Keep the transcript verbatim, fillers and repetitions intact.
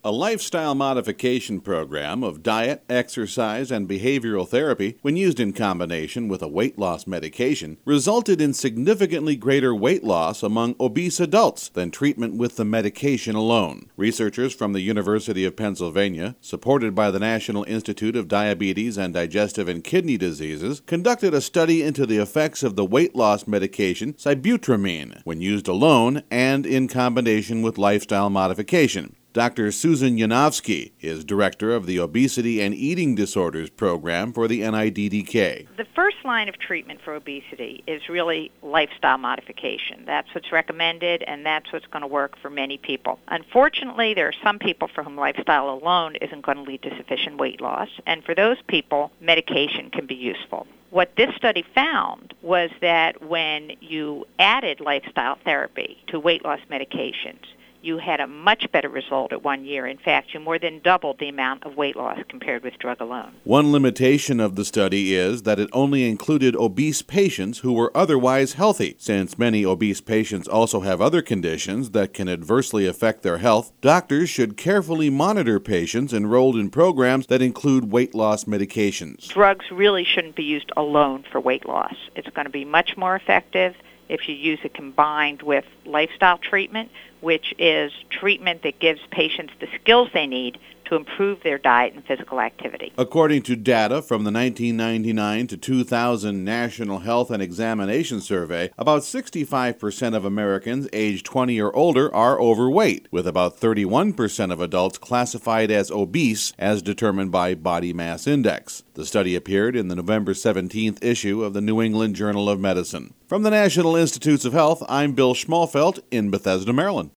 A lifestyle modification program of diet, exercise, and behavioral therapy, when used in combination with a weight loss medication, resulted in significantly greater weight loss among obese adults than treatment with the medication alone. Researchers from the University of Pennsylvania, supported by the National Institute of Diabetes and Digestive and Kidney Diseases, conducted a study into the effects of the weight loss medication sibutramine when used alone and in combination with lifestyle modification. Doctor Susan Yanofsky is director of the Obesity and Eating Disorders Program for the N I D D K. The first line of treatment for obesity is really lifestyle modification. That's what's recommended, and that's what's going to work for many people. Unfortunately, there are some people for whom lifestyle alone isn't going to lead to sufficient weight loss, and for those people, medication can be useful. What this study found was that when you added lifestyle therapy to weight loss medications, you had a much better result at one year. In fact, you more than doubled the amount of weight loss compared with drug alone. One limitation of the study is that it only included obese patients who were otherwise healthy. Since many obese patients also have other conditions that can adversely affect their health, doctors should carefully monitor patients enrolled in programs that include weight loss medications. Drugs really shouldn't be used alone for weight loss. It's going to be much more effective if you use it combined with lifestyle treatment, which is treatment that gives patients the skills they need to improve their diet and physical activity. According to data from the nineteen ninety-nine to two thousand National Health and Examination Survey, about sixty-five percent of Americans aged twenty or older are overweight, with about thirty-one percent of adults classified as obese as determined by Body Mass Index. The study appeared in the November seventeenth issue of the New England Journal of Medicine. From the National Institutes of Health, I'm Bill Schmalfelt in Bethesda, Maryland.